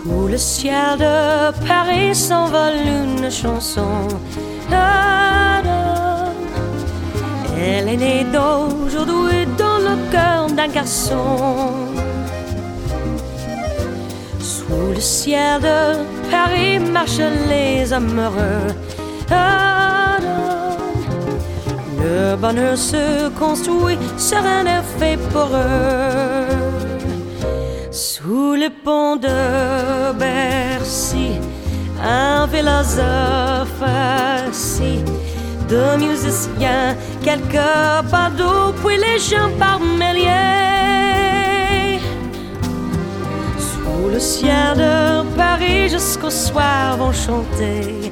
Sous le ciel de Paris s'envole une chanson. Elle est née d'aujourd'hui dans le cœur d'un garçon. Sous le ciel de Paris marchent les amoureux. Le bonheur se construit, serein et fait pour eux. Sous le pont de Bercy, un philosophe assis, deux musiciens, quelques badauds, puis les gens par milliers. Sous le ciel de Paris jusqu'au soir vont chanter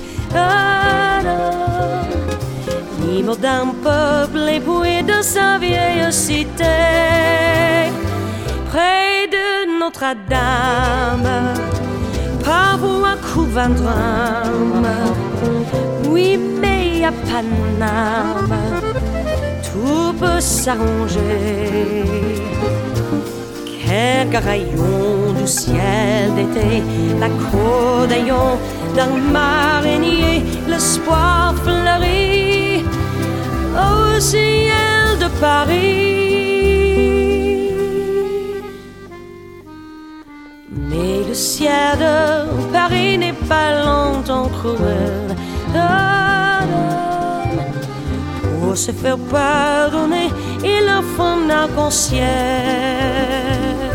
l'hymne d'un peuple éprouvé de sa vieille cité. Près de Notre-Dame, parfois couvre un drame. Oui, mais à Paname, tout peut s'arranger. Quelques rayons du ciel d'été, l'accordéon d'un marinier, l'espoir fleurit au ciel de Paris. Mais le ciel de Paris n'est pas longtemps cruel. Pour se faire pardonner, il offre un arc-en-ciel.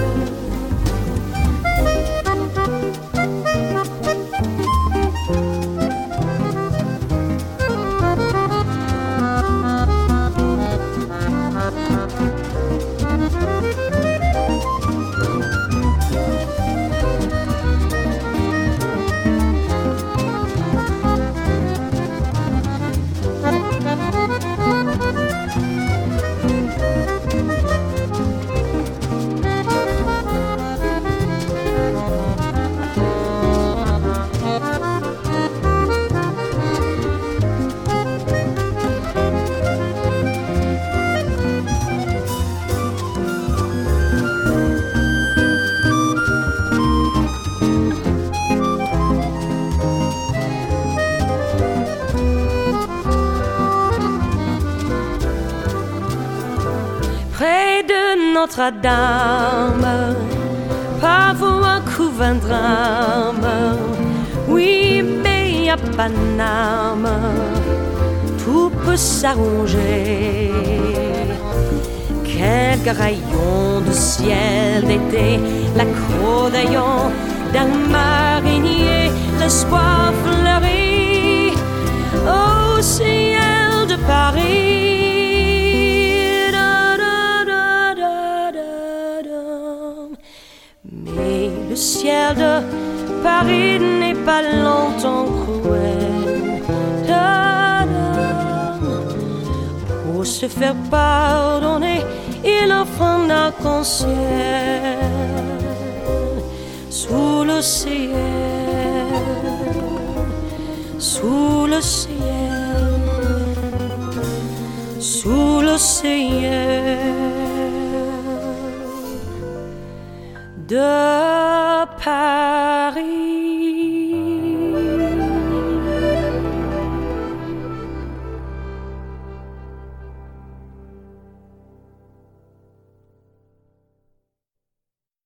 Près de Notre-Dame, parfois couvre un drame. Oui, mais à Paname, tout peut s'arranger. Quelques rayons de ciel d'été, l'accordéon d'un marinier, l'espoir fleurit au ciel de Paris. Mais le ciel de Paris n'est pas longtemps cruel. Pour se faire pardonner, il offre un arc-en-ciel. Sous le ciel, sous le ciel, sous le ciel de Paris.